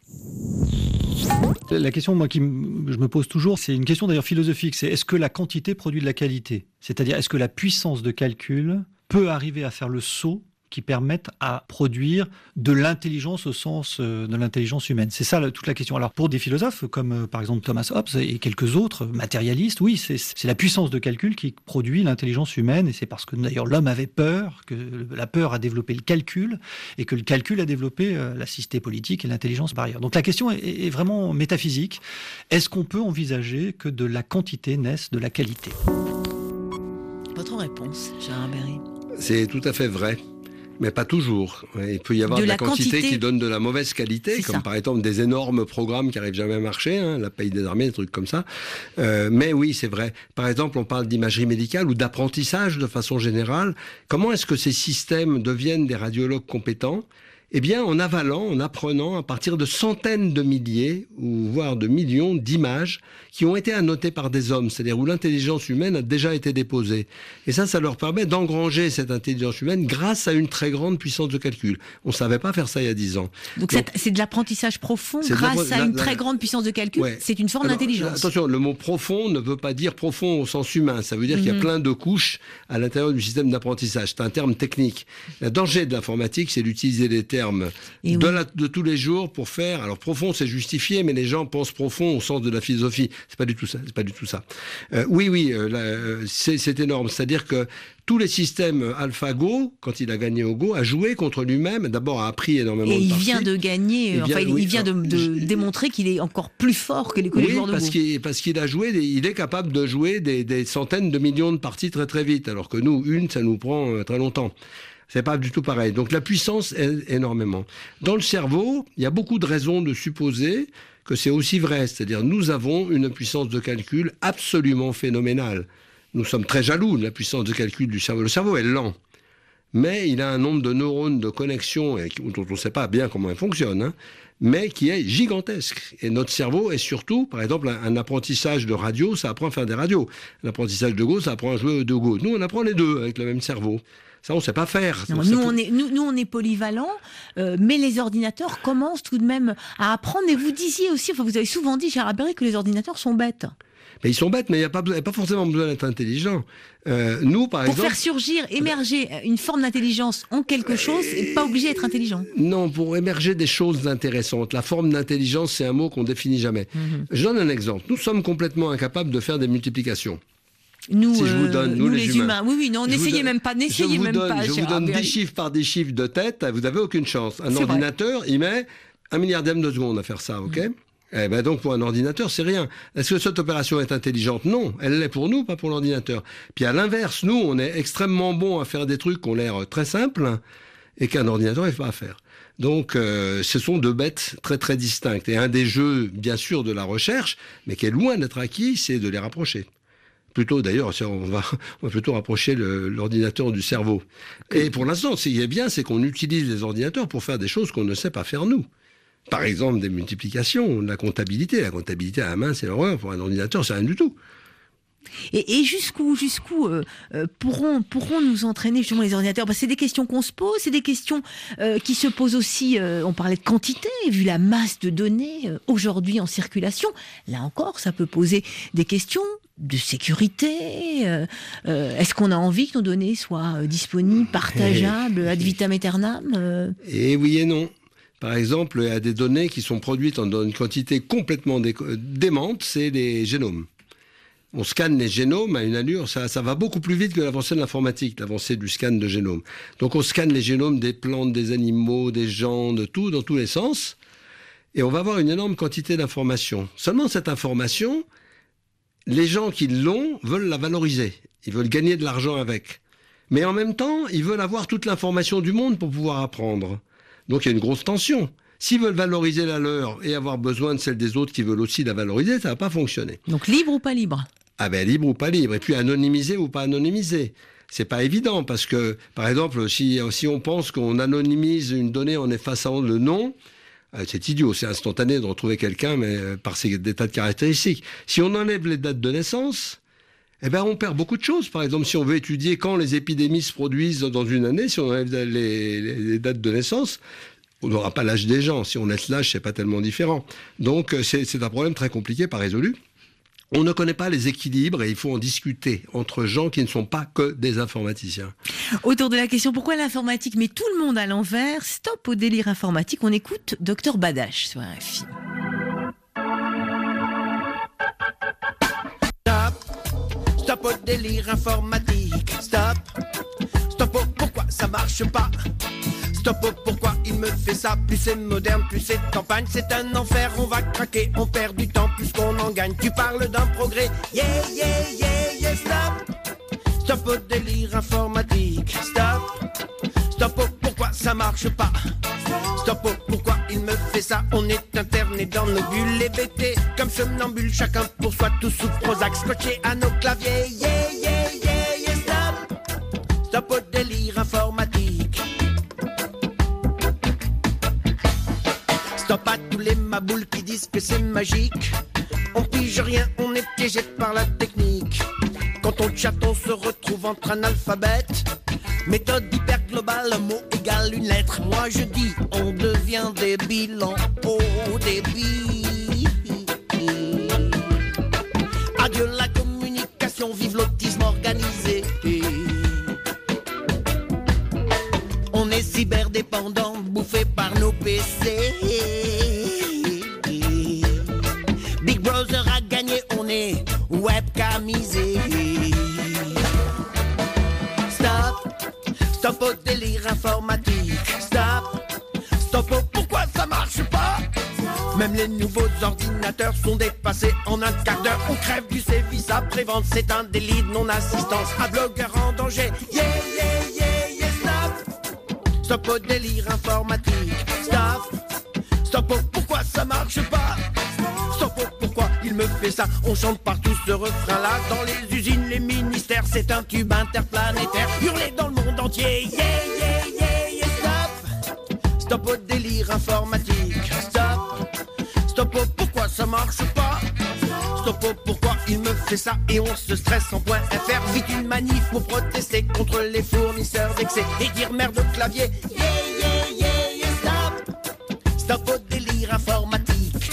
La question, moi, qui m- je me pose toujours, c'est une question d'ailleurs philosophique, c'est est-ce que la quantité produit de la qualité ? C'est-à-dire, est-ce que la puissance de calcul peut arriver à faire le saut qui permette à produire de l'intelligence au sens euh, de l'intelligence humaine. C'est ça la, toute la question. Alors pour des philosophes comme euh, par exemple Thomas Hobbes et quelques autres matérialistes, oui, c'est, c'est la puissance de calcul qui produit l'intelligence humaine, et c'est parce que d'ailleurs l'homme avait peur, que la peur a développé le calcul, et que le calcul a développé euh, la cité politique et l'intelligence par ailleurs. Donc la question est, est vraiment métaphysique. Est-ce qu'on peut envisager que de la quantité naisse de la qualité ? Votre réponse, Gérard Berry ? C'est tout à fait vrai. Mais pas toujours. Il peut y avoir de, de la, la quantité, quantité qui donne de la mauvaise qualité, c'est comme ça. Par exemple des énormes programmes qui n'arrivent jamais à marcher, hein, la paye des armées, des trucs comme ça. Euh, mais oui, c'est vrai. Par exemple, on parle d'imagerie médicale ou d'apprentissage de façon générale. Comment est-ce que ces systèmes deviennent des radiologues compétents ? Eh bien, en avalant, en apprenant à partir de centaines de milliers, ou voire de millions d'images qui ont été annotées par des hommes, c'est-à-dire où l'intelligence humaine a déjà été déposée. Et ça, ça leur permet d'engranger cette intelligence humaine grâce à une très grande puissance de calcul. On ne savait pas faire ça il y a dix ans. Donc, Donc c'est de l'apprentissage profond grâce la, à une la, très la, grande puissance de calcul. Ouais. C'est une forme Alors, d'intelligence. Attention, le mot profond ne veut pas dire profond au sens humain. Ça veut dire mm-hmm. qu'il y a plein de couches à l'intérieur du système d'apprentissage. C'est un terme technique. Le danger de l'informatique, c'est d'utiliser des termes Et de, oui. la, de tous les jours pour faire. Alors profond, c'est justifié, mais les gens pensent profond au sens de la philosophie. C'est pas du tout ça. C'est pas du tout ça. Euh, oui, oui, euh, là, c'est, c'est énorme. C'est-à-dire que tous les systèmes AlphaGo, quand il a gagné au Go, a joué contre lui-même. D'abord, a appris énormément Et de parties. Et il vient de gagner. Il vient, enfin, oui, il vient de, de je... démontrer qu'il est encore plus fort que les, que oui, les joueurs de parce Go. Qu'il, parce qu'il a joué, il est capable de jouer des, des centaines de millions de parties très très vite, alors que nous, une, ça nous prend très longtemps. C'est pas du tout pareil. Donc la puissance est énormément. Dans le cerveau, il y a beaucoup de raisons de supposer que c'est aussi vrai. C'est-à-dire, nous avons une puissance de calcul absolument phénoménale. Nous sommes très jaloux de la puissance de calcul du cerveau. Le cerveau est lent. mais il a un nombre de neurones de connexion et dont on ne sait pas bien comment elles fonctionnent, hein, mais qui est gigantesque. Et notre cerveau est surtout, par exemple, un, un apprentissage de radio, ça apprend à faire des radios. Un apprentissage de Go, ça apprend à jouer de Go. Nous, on apprend les deux avec le même cerveau. Ça, on ne sait pas faire. Non, Donc, nous, ça on peut... est, nous, nous, on est polyvalents, euh, mais les ordinateurs commencent tout de même à apprendre. Et vous disiez aussi, enfin, vous avez souvent dit, Gérard Berry, que les ordinateurs sont bêtes. Mais ils sont bêtes, mais il n'y a, a pas forcément besoin d'être intelligent. Euh, nous, par Pour exemple... faire surgir, émerger une forme d'intelligence en quelque chose, et pas obligé d'être intelligent. Non, pour émerger des choses intéressantes. La forme d'intelligence, c'est un mot qu'on définit jamais. Mm-hmm. Je donne un exemple. Nous sommes complètement incapables de faire des multiplications. Nous, si je vous donne, euh, nous, nous les, les humains. humains. Oui, oui, non, n'essayez donne, même pas, n'essayez même donne, pas. Je vous donne dix chiffres par dix chiffres de tête, vous n'avez aucune chance. Un c'est ordinateur, vrai. il met un milliardième de seconde à faire ça, ok mm. Eh ben donc pour un ordinateur, c'est rien. Est-ce que cette opération est intelligente? Non, elle l'est pour nous, pas pour l'ordinateur. Puis à l'inverse, nous, on est extrêmement bon à faire des trucs qui ont l'air très simples et qu'un ordinateur n'arrive pas à faire. Donc euh, ce sont deux bêtes très très distinctes. Et un des jeux, bien sûr, de la recherche, mais qui est loin d'être acquis, c'est de les rapprocher. Plutôt, d'ailleurs, on va, on va plutôt rapprocher le, l'ordinateur du cerveau. Et pour l'instant, ce qui est bien, c'est qu'on utilise les ordinateurs pour faire des choses qu'on ne sait pas faire nous. Par exemple, des multiplications, de la comptabilité. La comptabilité à la main, c'est l'horreur. Pour un ordinateur, c'est rien du tout. Et, et jusqu'où, jusqu'où euh, euh, pourront, pourront nous entraîner justement les ordinateurs? Parce que c'est des questions qu'on se pose, c'est des questions euh, qui se posent aussi, euh, on parlait de quantité, vu la masse de données euh, aujourd'hui en circulation. Là encore, ça peut poser des questions de sécurité. Euh, euh, est-ce qu'on a envie que nos données soient euh, disponibles, partageables, ad vitam aeternam euh... Et oui et non. Par exemple, il y a des données qui sont produites dans une quantité complètement dé- démente, c'est les génomes. On scanne les génomes à une allure, ça, ça va beaucoup plus vite que l'avancée de l'informatique, l'avancée du scan de génome. Donc on scanne les génomes des plantes, des animaux, des gens, de tout, dans tous les sens, et on va avoir une énorme quantité d'informations. Seulement cette information, les gens qui l'ont veulent la valoriser, ils veulent gagner de l'argent avec. Mais en même temps, ils veulent avoir toute l'information du monde pour pouvoir apprendre. Donc il y a une grosse tension. S'ils veulent valoriser la leur et avoir besoin de celle des autres qui veulent aussi la valoriser, ça ne va pas fonctionner. Donc libre ou pas libre? Ah ben libre ou pas libre. Et puis anonymisé ou pas anonymisé. C'est pas évident parce que, par exemple, si, si on pense qu'on anonymise une donnée en effaçant le nom, c'est idiot, c'est instantané de retrouver quelqu'un mais par ses, des tas de caractéristiques. Si on enlève les dates de naissance, eh ben on perd beaucoup de choses. Par exemple, si on veut étudier quand les épidémies se produisent dans une année, si on enlève les, les, les dates de naissance, on n'aura pas l'âge des gens. Si on laisse l'âge, c'est pas tellement différent. Donc c'est, c'est un problème très compliqué, pas résolu. On ne connaît pas les équilibres et il faut en discuter entre gens qui ne sont pas que des informaticiens. Autour de la question pourquoi l'informatique met tout le monde à l'envers, stop au délire informatique, on écoute Docteur Badache sur R F I. Stop au délire informatique, stop. Stop au pourquoi ça marche pas. Stop au pourquoi il me fait ça. Plus c'est moderne, plus c'est campagne. C'est un enfer, on va craquer, on perd du temps plus qu'on en gagne. Tu parles d'un progrès, yeah, yeah, yeah, yeah, stop. Stop au délire informatique, stop. Stop au pourquoi ça marche pas. Stop au pourquoi il me fait ça. On est interné dans nos bulles et bêtés comme somnambules, chacun pour soi, tous sous Prozac, scotché à nos claviers, yeah, yeah, yeah, yeah, stop. Stop au délire informatique. Stop à tous les maboules qui disent que c'est magique. On pige rien, on est piégé par la technique. Quand on chatte, on se retrouve entre analphabètes. Méthode hyper globale, un mot égale une lettre. Moi je dis, on devient débile en haut débit. Adieu la communication, vive l'autisme organisé. On est cyberdépendant, bouffé par nos P C. Big Brother a gagné, on est webcamisé. Stop, stop au délire informatique. Stop, stop au pourquoi ça marche pas. Même les nouveaux ordinateurs sont dépassés en un quart d'heure. On crève du sévice après-vente, c'est un délit de non-assistance. Un blogueur en danger, yeah, yeah, yeah, yeah, stop. Stop au délire informatique. Stop, stop au pourquoi ça marche pas. Stop au pourquoi il me me fait ça. On chante partout ce refrain-là, dans les usines, les ministères, c'est un tube interplanétaire, hurlé dans le monde entier. Yeah, yeah, yeah, yeah, stop. Stop au délire informatique. Stop. Stop au pourquoi ça marche pas. Stop au pourquoi il me fait ça et on se stresse en point F R. Vite une manif pour protester contre les fournisseurs vexés et dire merde au clavier. Yeah, yeah, yeah, yeah, stop. Stop au délire informatique.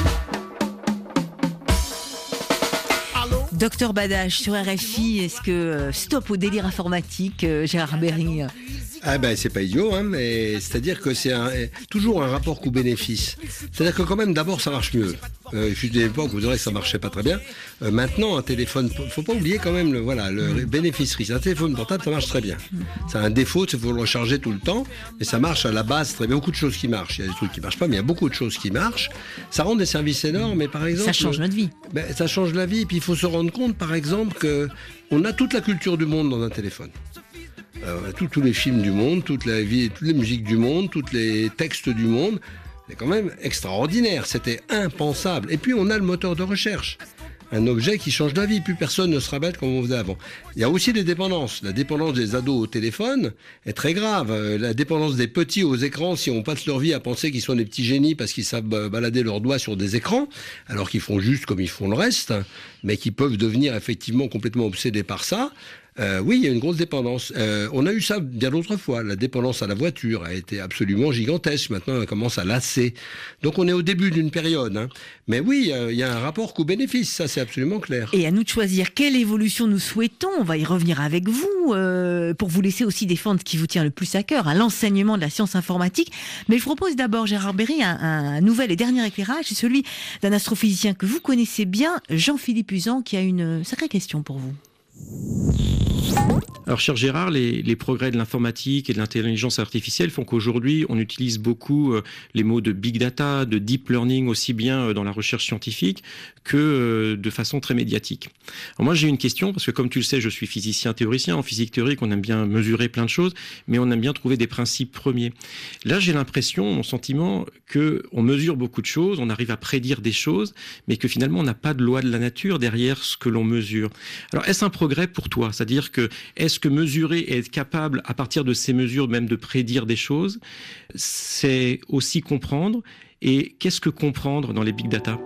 Docteur Badache sur R F I, est-ce que euh, stop au délire informatique, euh, Gérard Berry? Ah ben c'est pas idiot, hein, mais c'est-à-dire que c'est un, toujours un rapport coût-bénéfice. C'est-à-dire que quand même d'abord ça marche mieux. Euh, il fut une époque où vous direz que ça marchait pas très bien. Euh, maintenant un téléphone, faut pas oublier quand même le voilà le mmh. bénéfice-risque. Un téléphone portable ça marche très bien. Mmh. Ça a un défaut, c'est qu'il faut le recharger tout le temps, mais ça marche à la base très bien. Beaucoup de choses qui marchent. Il y a des trucs qui marchent pas, mais il y a beaucoup de choses qui marchent. Ça rend des services énormes, mais par exemple ça change notre vie. Ben, ça change la vie. Et puis il faut se rendre compte, par exemple, que on a toute la culture du monde dans un téléphone. Euh, tous, tous les films du monde, toute la vie, toutes les musiques du monde, tous les textes du monde, c'est quand même extraordinaire, c'était impensable. Et puis on a le moteur de recherche, un objet qui change la vie, plus personne ne sera bête comme on faisait avant. Il y a aussi des dépendances, la dépendance des ados au téléphone est très grave, la dépendance des petits aux écrans, si on passe leur vie à penser qu'ils sont des petits génies parce qu'ils savent balader leurs doigts sur des écrans, alors qu'ils font juste comme ils font le reste, mais qui peuvent devenir effectivement complètement obsédés par ça. Euh, oui, il y a une grosse dépendance. Euh, on a eu ça bien d'autres fois. La dépendance à la voiture a été absolument gigantesque. Maintenant, elle commence à lasser. Donc, on est au début d'une période. Hein. Mais oui, euh, il y a un rapport coût-bénéfice. Ça, c'est absolument clair. Et à nous de choisir quelle évolution nous souhaitons. On va y revenir avec vous euh, pour vous laisser aussi défendre ce qui vous tient le plus à cœur, hein, l'enseignement de la science informatique. Mais je propose d'abord, Gérard Berry, un, un nouvel et dernier éclairage. C'est celui d'un astrophysicien que vous connaissez bien, Jean-Philippe Uzan, qui a une sacrée question pour vous. Alors, cher Gérard, les, les progrès de l'informatique et de l'intelligence artificielle font qu'aujourd'hui, on utilise beaucoup euh, les mots de big data, de deep learning, aussi bien euh, dans la recherche scientifique que euh, de façon très médiatique. Alors moi, j'ai une question, parce que comme tu le sais, je suis physicien théoricien. En physique théorique, on aime bien mesurer plein de choses, mais on aime bien trouver des principes premiers. Là, j'ai l'impression, mon sentiment, qu'on mesure beaucoup de choses, on arrive à prédire des choses, mais que finalement, on n'a pas de loi de la nature derrière ce que l'on mesure. Alors, est-ce un progrès pour toi? C'est-à-dire que, est-ce que mesurer et être capable, à partir de ces mesures, même de prédire des choses, c'est aussi comprendre? Et qu'est-ce que comprendre dans les big data?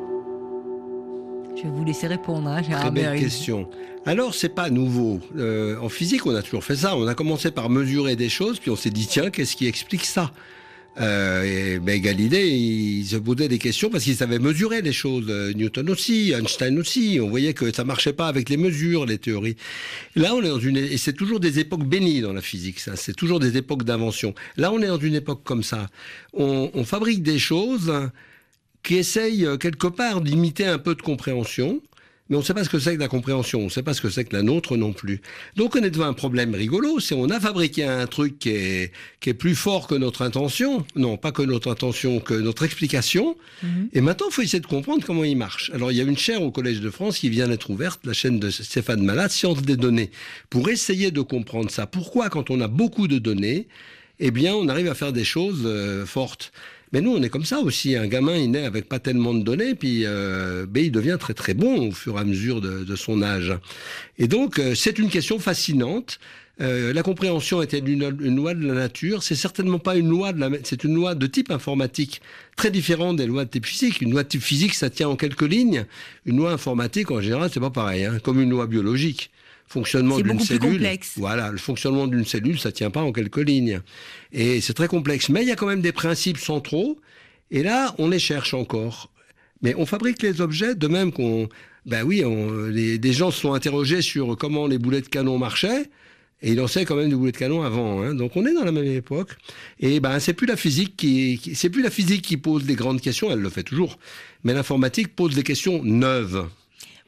Je vais vous laisser répondre, hein, Gérard Très belle Berry. question. Alors, c'est pas nouveau. Euh, en physique, on a toujours fait ça. On a commencé par mesurer des choses, puis on s'est dit, tiens, qu'est-ce qui explique ça? Euh, et ben, Galilée, il se posait des questions parce qu'il savait mesurer les choses. Newton aussi, Einstein aussi. On voyait que ça marchait pas avec les mesures, les théories. Là, on est dans une, et c'est toujours des époques bénies dans la physique, ça. C'est toujours des époques d'invention. Là, on est dans une époque comme ça. On, on fabrique des choses qui essayent quelque part d'imiter un peu de compréhension. Mais on ne sait pas ce que c'est que la compréhension, on ne sait pas ce que c'est que la nôtre non plus. Donc on est devant un problème rigolo, c'est on a fabriqué un truc qui est, qui est plus fort que notre intention, non pas que notre intention, que notre explication, mmh. Et maintenant il faut essayer de comprendre comment il marche. Alors il y a une chaire au Collège de France qui vient d'être ouverte, la chaîne de Stéphane Malat, Sciences des données, pour essayer de comprendre ça. Pourquoi quand on a beaucoup de données, eh bien on arrive à faire des choses euh, fortes. Mais nous, on est comme ça aussi. Un gamin, il naît avec pas tellement de données, puis euh, ben, il devient très très bon au fur et à mesure de, de son âge. Et donc, euh, c'est une question fascinante. Euh, la compréhension était une, une loi de la nature. C'est certainement pas une loi de la, c'est une loi de type informatique, très différente des lois de type physique. Une loi de type physique, ça tient en quelques lignes. Une loi informatique, en général, c'est pas pareil, hein, comme une loi biologique. Fonctionnement c'est d'une beaucoup cellule. Plus complexe. Voilà, le fonctionnement d'une cellule, ça tient pas en quelques lignes. Et c'est très complexe. Mais il y a quand même des principes centraux. Et là, on les cherche encore. Mais on fabrique les objets de même qu'on, ben oui, on, les, des gens se sont interrogés sur comment les boulets de canon marchaient. Et ils lançaient quand même des boulets de canon avant, hein. Donc on est dans la même époque. Et ben c'est plus la physique qui, qui, c'est plus la physique qui pose des grandes questions. Elle le fait toujours. Mais l'informatique pose des questions neuves.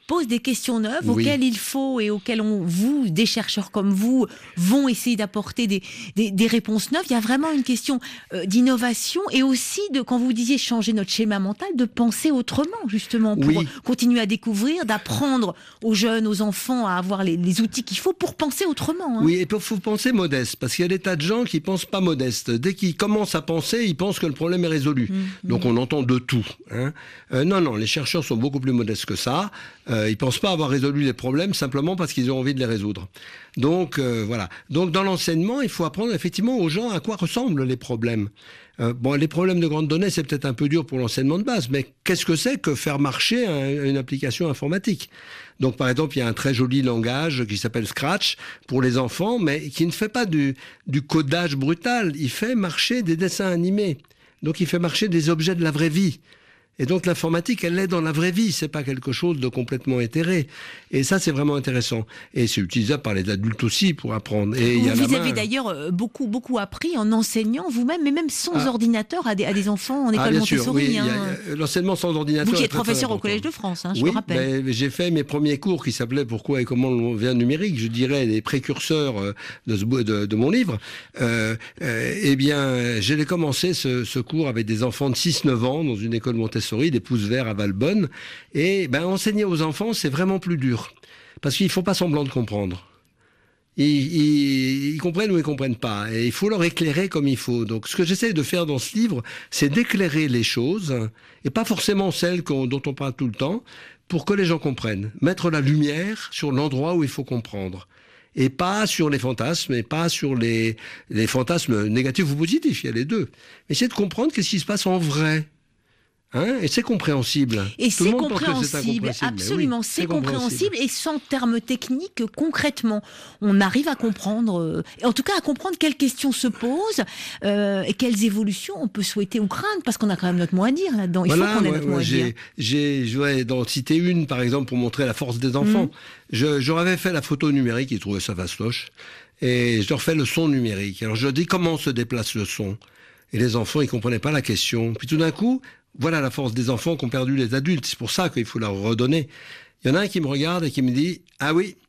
pose des questions neuves Oui. auxquelles il faut et auxquelles on, vous, des chercheurs comme vous, vont essayer d'apporter des, des, des réponses neuves. Il y a vraiment une question euh, d'innovation et aussi de, quand vous disiez changer notre schéma mental, de penser autrement, justement, pour Oui. continuer à découvrir, d'apprendre aux jeunes, aux enfants à avoir les, les outils qu'il faut pour penser autrement. Hein. Oui, et il faut penser modeste, parce qu'il y a des tas de gens qui pensent pas modeste. Dès qu'ils commencent à penser, ils pensent que le problème est résolu. Mmh, Donc on entend de tout. Hein. Euh, non, non, les chercheurs sont beaucoup plus modestes que ça. Euh, ils pensent pas avoir résolu les problèmes simplement parce qu'ils ont envie de les résoudre. Donc euh, voilà. Donc dans l'enseignement, il faut apprendre effectivement aux gens à quoi ressemblent les problèmes. Euh, bon, les problèmes de grandes données, c'est peut-être un peu dur pour l'enseignement de base, mais qu'est-ce que c'est que faire marcher un, une application informatique ? Donc, par exemple, il y a un très joli langage qui s'appelle Scratch pour les enfants, mais qui ne fait pas du, du codage brutal. Il fait marcher des dessins animés. Donc, il fait marcher des objets de la vraie vie. Et donc, l'informatique, elle est dans la vraie vie. C'est pas quelque chose de complètement éthéré. Et ça, c'est vraiment intéressant. Et c'est utilisable par les adultes aussi pour apprendre. Et il y a vous la avez main... d'ailleurs beaucoup, beaucoup appris en enseignant vous-même, mais même sans Ah. ordinateur à des, à des enfants en école Ah, bien sûr, Montessori. oui. il y a- hein. il y a- L'enseignement sans ordinateur. Vous qui est êtes très, très professeur au important. Collège de France, hein, je oui, le rappelle. ben, j'ai fait mes premiers cours qui s'appelaient Pourquoi et comment on vient numérique, je dirais les précurseurs euh, de, ce, bou- de, de mon livre. Euh, euh, eh bien, j'ai commencé ce, ce cours avec des enfants de six neuf ans dans une école Montessori, des Pouces Verts à Valbonne. Et ben, enseigner aux enfants, c'est vraiment plus dur. Parce qu'il ne faut pas semblant de comprendre. Ils, ils, ils comprennent ou ils comprennent pas. Et il faut leur éclairer comme il faut. Donc, ce que j'essaie de faire dans ce livre, c'est d'éclairer les choses, et pas forcément celles qu'on, dont on parle tout le temps, pour que les gens comprennent. Mettre la lumière sur l'endroit où il faut comprendre. Et pas sur les fantasmes, et pas sur les, les fantasmes négatifs ou positifs. Il y a les deux. Essayer de comprendre qu'est-ce qui se passe en vrai. Hein, et c'est compréhensible. Et Tout c'est le monde pense que c'est compréhensible, incompréhensible, mais absolument, oui, c'est compréhensible et sans termes techniques, concrètement, on arrive à comprendre, euh, et en tout cas à comprendre quelles questions se posent euh, et quelles évolutions on peut souhaiter ou craindre, parce qu'on a quand même notre mot à dire là-dedans. Il Voilà, faut qu'on ait ouais, notre mot ouais, à j'ai, dire. j'ai, je vais d'en citer une, par exemple, pour montrer la force des enfants. Mmh. Je, je leur avais fait la photo numérique, ils trouvaient ça fastoche, et je leur fais le son numérique. Alors je leur dis comment se déplace le son. Et les enfants, ils comprenaient pas la question. Puis tout d'un coup, voilà la force des enfants qu'ont perdu les adultes. C'est pour ça qu'il faut leur redonner. Il y en a un qui me regarde et qui me dit « Ah oui,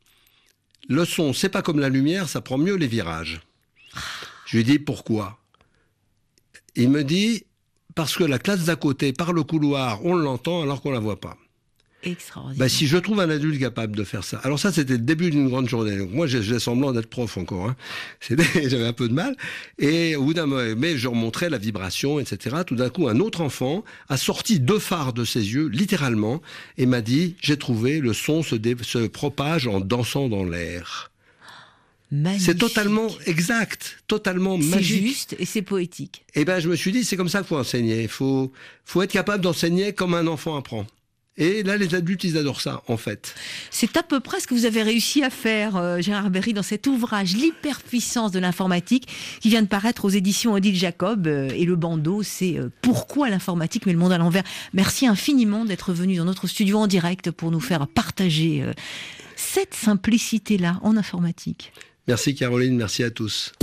le son, c'est pas comme la lumière, ça prend mieux les virages. » Je lui dis « Pourquoi ?» Il me dit « Parce que la classe d'à côté, par le couloir, on l'entend alors qu'on la voit pas. » Extraordinaire. Ben, si je trouve un adulte capable de faire ça. Alors ça, c'était le début d'une grande journée. Donc moi, j'ai, j'ai semblant d'être prof encore. Hein. C'était, j'avais un peu de mal. Et au bout d'un moment, mais je remontrais la vibration, et cetera. Tout d'un coup, un autre enfant a sorti deux phares de ses yeux, littéralement, et m'a dit, j'ai trouvé, le son se, dé- se propage en dansant dans l'air. Magnifique. C'est totalement exact, totalement C'est magique. juste et c'est poétique. Et ben, je me suis dit, c'est comme ça qu'il faut enseigner. Il faut, faut être capable d'enseigner comme un enfant apprend. Et là, les adultes, ils adorent ça, en fait. C'est à peu près ce que vous avez réussi à faire, euh, Gérard Berry, dans cet ouvrage L'hyperpuissance de l'informatique, qui vient de paraître aux éditions Odile Jacob. Euh, et le bandeau, c'est euh, Pourquoi l'informatique met le monde à l'envers. Merci infiniment d'être venu dans notre studio en direct pour nous faire partager euh, cette simplicité-là en informatique. Merci Caroline, merci à tous.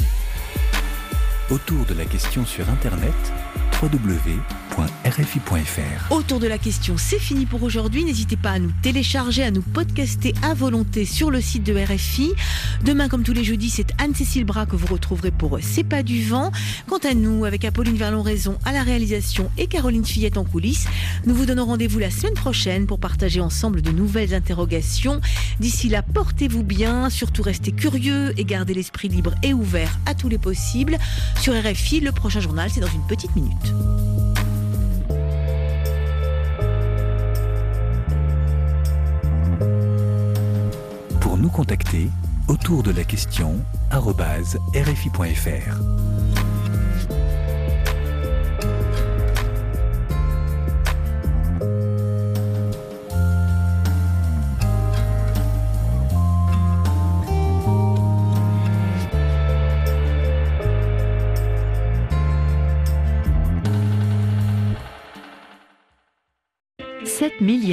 Autour de la question sur Internet, w w w point r f i point f r. Autour de la question, c'est fini pour aujourd'hui. N'hésitez pas à nous télécharger, à nous podcaster à volonté sur le site de R F I. Demain, comme tous les jeudis, c'est Anne-Cécile Bras que vous retrouverez pour C'est pas du vent. Quant à nous, avec Apolline Verlon-Raison à la réalisation et Caroline Fillette en coulisses, nous vous donnons rendez-vous la semaine prochaine pour partager ensemble de nouvelles interrogations. D'ici là, portez-vous bien, surtout restez curieux et gardez l'esprit libre et ouvert à tous les possibles. Sur R F I, le prochain journal, c'est dans une petite minute. Pour nous contacter, autour de la question arobase r f i point f r. sept milliards.